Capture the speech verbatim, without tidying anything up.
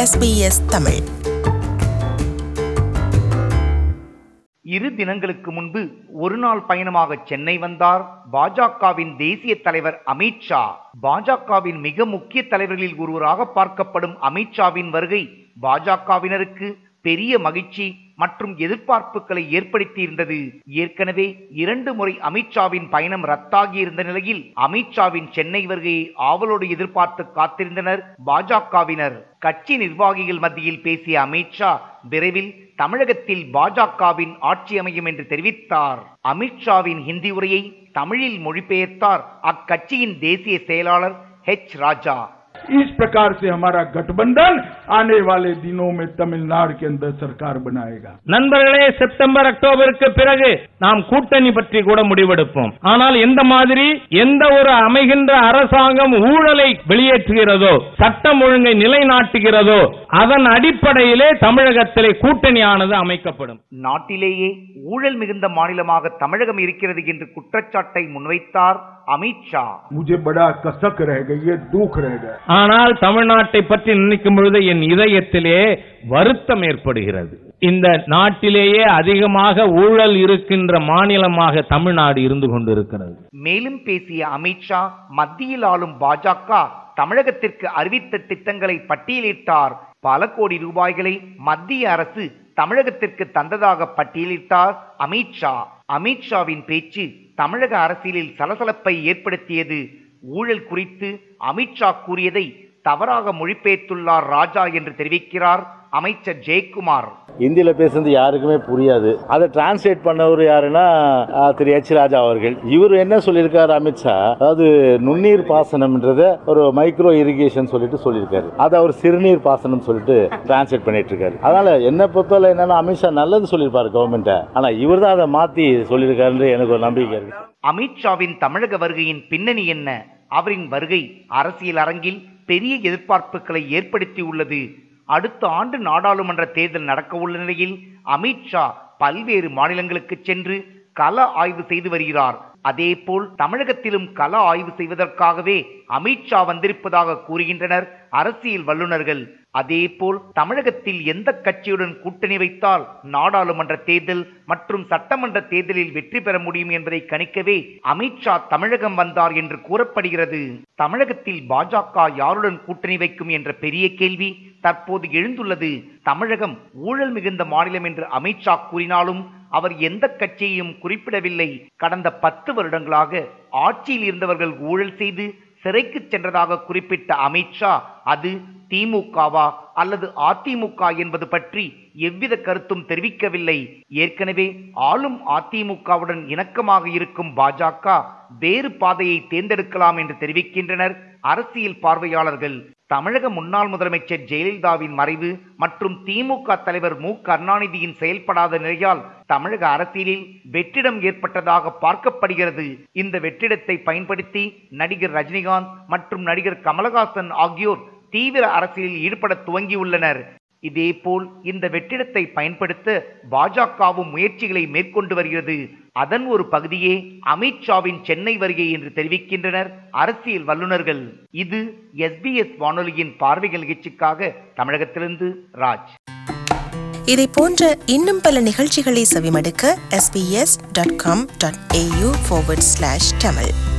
S B S Tamil. இரு தினங்களுக்கு முன்பு ஒரு நாள் பயணமாக சென்னை வந்தார் பாஜகவின் தேசிய தலைவர் அமித்ஷா. பாஜகவின் மிக முக்கிய தலைவர்களில் ஒருவராக பார்க்கப்படும் அமித்ஷாவின் வருகை பாஜகவினருக்கு பெரிய மகிழ்ச்சி மற்றும் எதிர்பார்ப்புகளை ஏற்படுத்தியிருந்தது. ஏற்கனவே இரண்டு முறை அமித்ஷாவின் பயணம் ரத்தாகி இருந்த நிலையில் அமித்ஷாவின் சென்னை வருகையை ஆவலோடு எதிர்பார்த்து காத்திருந்தனர் பாஜகவினர். கட்சி நிர்வாகிகள் மத்தியில் பேசிய அமித்ஷா விரைவில் தமிழகத்தில் பாஜகவின் ஆட்சி அமையும் என்று தெரிவித்தார். அமித்ஷாவின் ஹிந்தி உரையை தமிழில் மொழிபெயர்த்தார் அக்கட்சியின் தேசிய செயலாளர் ஹெச் ராஜா. इस प्रकार से हमारा गठबंधन आने वाले दिनों में तमिलनाडु के अंदर सरकार बनाएगा. நண்பர்களே, செப்டம்பர் அக்டோபருக்கு பிறகு நாம் கூட்டணி பற்றி கூட முடிவெடுப்போம். ஆனால் எந்த மாதிரி எந்த ஒரு அமைகின்ற அரசாங்கம் ஊழலை வெளியேற்றுகிறதோ, சட்டம் ஒழுங்கை நிலைநாட்டுகிறதோ, அதன் அடிப்படையிலே தமிழகத்திலே கூட்டணியானது அமைக்கப்படும். நாட்டிலேயே ஊழல் மிகுந்த மாநிலமாக தமிழகம் இருக்கிறது என்று குற்றச்சாட்டை முன்வைத்தார் அமித்ஷா. मुझे बड़ा कसक रहेगा, ये दुख रहेगा. ஆனால் தமிழ்நாட்டை பற்றி நினைக்கும் பொழுது என் இதயத்திலே வருத்தம் ஏற்படுகிறது. இந்த நாட்டிலேயே அதிகமாக ஊழல் இருக்கின்ற மாநிலமாக தமிழ்நாடு இருந்து கொண்டிருக்கிறது. மேலும் பேசிய அமித்ஷா மத்தியில் ஆளும் பாஜக தமிழகத்திற்கு அறிவித்த திட்டங்களை பட்டியலிட்டார். பல கோடி ரூபாய்களை மத்திய அரசு தமிழகத்திற்கு தந்ததாக பட்டியலிட்டார் அமித்ஷா. அமித்ஷாவின் பேச்சு தமிழக அரசியலில் சலசலப்பை ஏற்படுத்தியது. ஊழல் குறித்து அமித்ஷா கூறியதை தவறாக மொழிபெயர்த்துள்ளார் ராஜா என்று தெரிவிக்கிறார் அமைச்சர் ஜெயக்குமார். இந்தியில பேசுறது யாருக்குமே புரியாது. அதை டிரான்ஸ்லேட் பண்ணவர் யாருன்னா திரு எச் ராஜா அவர்கள். இவர் என்ன சொல்லியிருக்காரு அமித்ஷா, அதாவது நுண்ணீர் பாசனம்ன்றத ஒரு மைக்ரோ இரிகேஷன் சொல்லிட்டு சொல்லியிருக்காரு. அதை அவர் சிறுநீர் பாசனம் சொல்லிட்டு டிரான்ஸ்லேட் பண்ணிட்டு இருக்காரு. அதனால என்ன பொறுத்தவரை என்னன்னா அமித்ஷா நல்லது சொல்லியிருப்பாரு கவர்மெண்ட்டை, ஆனா இவர் தான் அதை மாத்தி சொல்லியிருக்காரு. எனக்கு ஒரு நம்பிக்கை இருக்கு. அமித்ஷாவின் தமிழக வருகையின் பின்னணி என்ன? அவரின் வருகை அரசியல் அரங்கில் பெரிய எதிர்பார்ப்புகளை ஏற்படுத்தி உள்ளது. அடுத்த ஆண்டு நாடாளுமன்ற தேர்தல் நடக்க உள்ள நிலையில் அமித்ஷா பல்வேறு மாநிலங்களுக்கு சென்று கள ஆய்வு செய்து வருகிறார். அதே போல் தமிழகத்திலும் கள ஆய்வு செய்வதற்காகவே அமித்ஷா வந்திருப்பதாக கூறுகின்றனர் அரசியல் வல்லுநர்கள். அதே போல் தமிழகத்தில் எந்த கட்சியுடன் கூட்டணி வைத்தால் நாடாளுமன்ற தேர்தல் மற்றும் சட்டமன்ற தேர்தலில் வெற்றி பெற முடியும் என்பதை கணிக்கவே அமித்ஷா தமிழகம் வந்தார் என்று கூறப்படுகிறது. தமிழகத்தில் பாஜக யாருடன் கூட்டணி வைக்கும் என்ற பெரிய கேள்வி தற்போது எழுந்துள்ளது. தமிழகம் ஊழல் மிகுந்த மாநிலம் என்று அமித்ஷா கூறினாலும் அவர் எந்த கட்சியையும் குறிப்பிடவில்லை. கடந்த பத்து வருடங்களாக ஆட்சியில் இருந்தவர்கள் ஊழல் செய்து சிறைக்கு சென்றதாக குறிப்பிட்ட அமித்ஷா அது திமுகவா அல்லது அதிமுக என்பது பற்றி எவ்வித கருத்தும் தெரிவிக்கவில்லை. ஏற்கனவே ஆளும் அதிமுகவுடன் இணக்கமாக இருக்கும் பாஜக வேறு பாதையை தேர்ந்தெடுக்கலாம் என்று தெரிவிக்கின்றனர் அரசியல் பார்வையாளர்கள். தமிழக முன்னாள் முதலமைச்சர் ஜெயலலிதாவின் மறைவு மற்றும் திமுக தலைவர் மு கருணாநிதியின் செயல்படாத நிலையால் தமிழக அரசியலில் வெற்றிடம் ஏற்பட்டதாக பார்க்கப்படுகிறது. இந்த வெற்றிடத்தை பயன்படுத்தி நடிகர் ரஜினிகாந்த் மற்றும் நடிகர் கமலஹாசன் ஆகியோர் தீவிர அரசியலில் ஈடுபட துவங்கியுள்ளனர். இதேபோல் இந்த வெற்றிடத்தை பயன்படுத்த பாஜகவும் முயற்சிகளை மேற்கொண்டு வருகிறது. அதன் ஒரு பகுதியே அமித்ஷாவின் சென்னை வருகை என்று தெரிவிக்கின்றனர் அரசியல் வல்லுநர்கள். இது எஸ் பி எஸ் வானொலியின் பார்வைகள் நிகழ்ச்சிக்காக தமிழகத்திலிருந்து ராஜ். இதை போன்ற இன்னும் பல நிகழ்ச்சிகளை செவிமடுக்க S B S dot com dot A U forward slash Tamil